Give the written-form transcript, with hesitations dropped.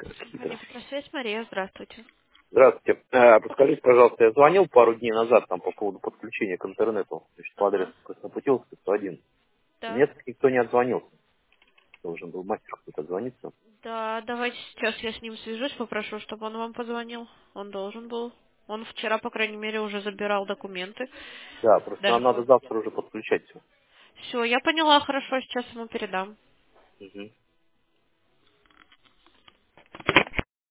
Компания «Петросвязь», Мария, здравствуйте. Здравствуйте. Подскажите, пожалуйста, я звонил пару дней назад там по поводу подключения к интернету, значит, по Ага, адресу Краснопутиловская, 101. да. Мне так никто не отзвонился. Должен был мастер кто-то отзвониться. Да, давайте сейчас я с ним свяжусь, попрошу, чтобы он вам позвонил. Он должен был. Он вчера, по крайней мере, уже забирал документы. Да, просто Даже нам надо завтра уже подключать все. Все, я поняла, хорошо, сейчас ему передам.